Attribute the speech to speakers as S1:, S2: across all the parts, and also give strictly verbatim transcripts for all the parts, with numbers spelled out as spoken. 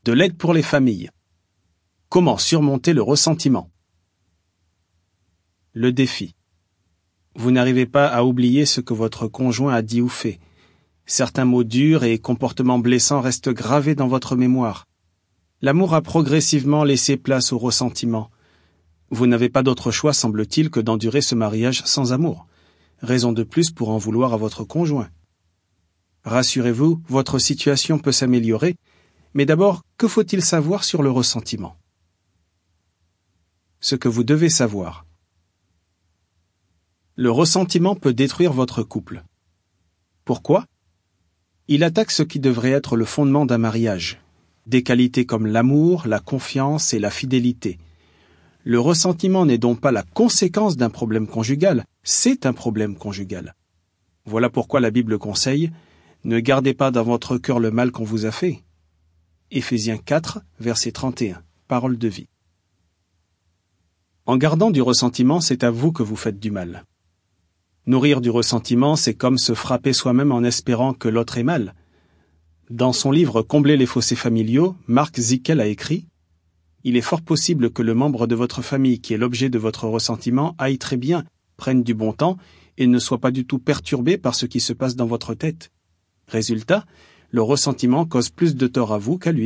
S1: De l'aide pour les familles. Comment surmonter le ressentiment? Le défi. Vous n'arrivez pas à oublier ce que votre conjoint a dit ou fait. Certains mots durs et comportements blessants restent gravés dans votre mémoire. L'amour a progressivement laissé place au ressentiment. Vous n'avez pas d'autre choix, semble-t-il, que d'endurer ce mariage sans amour. Raison de plus pour en vouloir à votre conjoint. Rassurez-vous, votre situation peut s'améliorer, mais d'abord, que faut-il savoir sur le ressentiment? Ce que vous devez savoir. Le ressentiment peut détruire votre couple. Pourquoi? Il attaque ce qui devrait être le fondement d'un mariage. Des qualités comme l'amour, la confiance et la fidélité. Le ressentiment n'est donc pas la conséquence d'un problème conjugal, c'est un problème conjugal. Voilà pourquoi la Bible conseille « Ne gardez pas dans votre cœur le mal qu'on vous a fait ». Éphésiens quatre, verset trente et un, parole de vie. En gardant du ressentiment, c'est à vous que vous faites du mal. Nourrir du ressentiment, c'est comme se frapper soi-même en espérant que l'autre ait mal. Dans son livre « Combler les fossés familiaux », Mark Zickel a écrit « Il est fort possible que le membre de votre famille qui est l'objet de votre ressentiment aille très bien, prenne du bon temps et ne soit pas du tout perturbé par ce qui se passe dans votre tête. Résultat, le ressentiment cause plus de tort à vous qu'à lui. »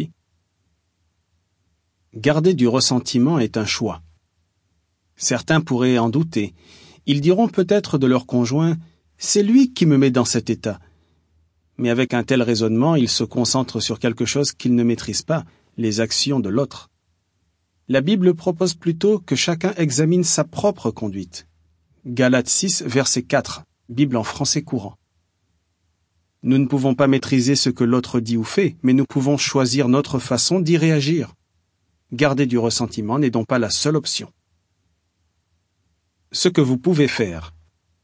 S1: Garder du ressentiment est un choix. Certains pourraient en douter. Ils diront peut-être de leur conjoint « C'est lui qui me met dans cet état ». Mais avec un tel raisonnement, ils se concentrent sur quelque chose qu'ils ne maîtrisent pas, les actions de l'autre. La Bible propose plutôt que chacun examine sa propre conduite. Galates six, verset quatre, Bible en français courant. Nous ne pouvons pas maîtriser ce que l'autre dit ou fait, mais nous pouvons choisir notre façon d'y réagir. Garder du ressentiment n'est donc pas la seule option. Ce que vous pouvez faire.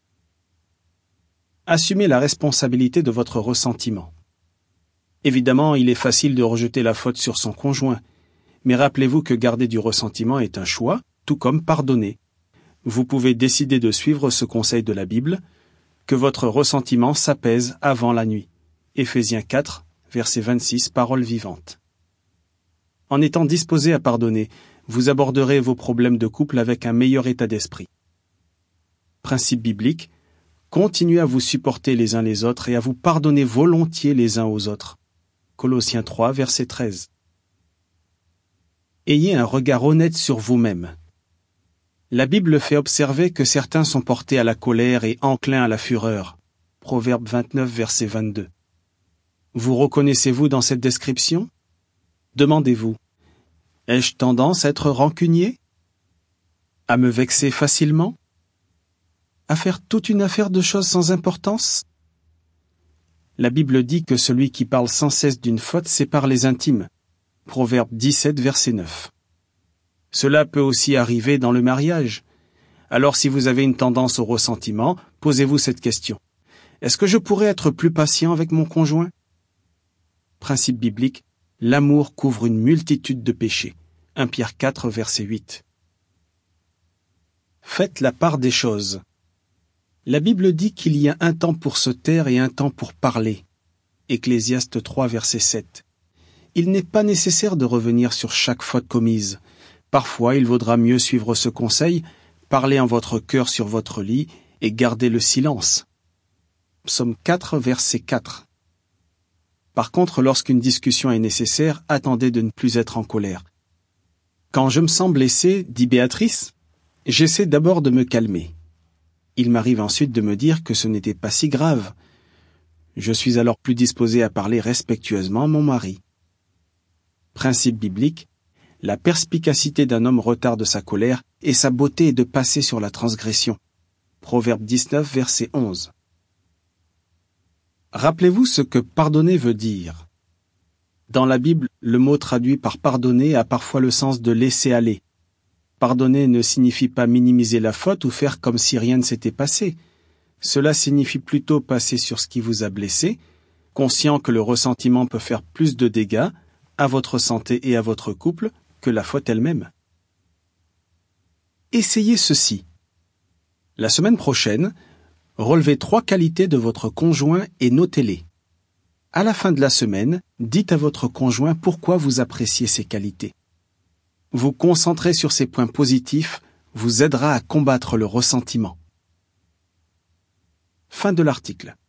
S1: Assumez la responsabilité de votre ressentiment. Évidemment, il est facile de rejeter la faute sur son conjoint, mais rappelez-vous que garder du ressentiment est un choix, tout comme pardonner. Vous pouvez décider de suivre ce conseil de la Bible, que votre ressentiment s'apaise avant la nuit. Éphésiens quatre, verset vingt-six, parole vivante. En étant disposé à pardonner, vous aborderez vos problèmes de couple avec un meilleur état d'esprit. Principe biblique, continuez à vous supporter les uns les autres et à vous pardonner volontiers les uns aux autres. Colossiens trois, verset treize. Ayez un regard honnête sur vous-même. La Bible fait observer que certains sont portés à la colère et enclins à la fureur. Proverbe vingt-neuf, verset vingt-deux. Vous reconnaissez-vous dans cette description? Demandez-vous, ai-je tendance à être rancunier? À me vexer facilement? À faire toute une affaire de choses sans importance? La Bible dit que celui qui parle sans cesse d'une faute sépare les intimes. Proverbe dix-sept, verset neuf. Cela peut aussi arriver dans le mariage. Alors si vous avez une tendance au ressentiment, posez-vous cette question. Est-ce que je pourrais être plus patient avec mon conjoint? Principe biblique, l'amour couvre une multitude de péchés. un Pierre quatre, verset huit. Faites la part des choses. La Bible dit qu'il y a un temps pour se taire et un temps pour parler. Ecclésiaste trois, verset sept. Il n'est pas nécessaire de revenir sur chaque faute commise. Parfois, il vaudra mieux suivre ce conseil, parler en votre cœur sur votre lit et garder le silence. Psaume quatre, verset quatre. Par contre, lorsqu'une discussion est nécessaire, attendez de ne plus être en colère. Quand je me sens blessé, dit Béatrice, j'essaie d'abord de me calmer. Il m'arrive ensuite de me dire que ce n'était pas si grave. Je suis alors plus disposé à parler respectueusement à mon mari. Principe biblique, la perspicacité d'un homme retarde sa colère et sa beauté est de passer sur la transgression. Proverbe dix-neuf, verset onze. Rappelez-vous ce que pardonner veut dire. Dans la Bible, le mot traduit par pardonner a parfois le sens de laisser aller. Pardonner ne signifie pas minimiser la faute ou faire comme si rien ne s'était passé. Cela signifie plutôt passer sur ce qui vous a blessé, conscient que le ressentiment peut faire plus de dégâts à votre santé et à votre couple que la faute elle-même. Essayez ceci. La semaine prochaine, relevez trois qualités de votre conjoint et notez-les. À la fin de la semaine, dites à votre conjoint pourquoi vous appréciez ses qualités. Vous concentrer sur ces points positifs vous aidera à combattre le ressentiment. Fin de l'article.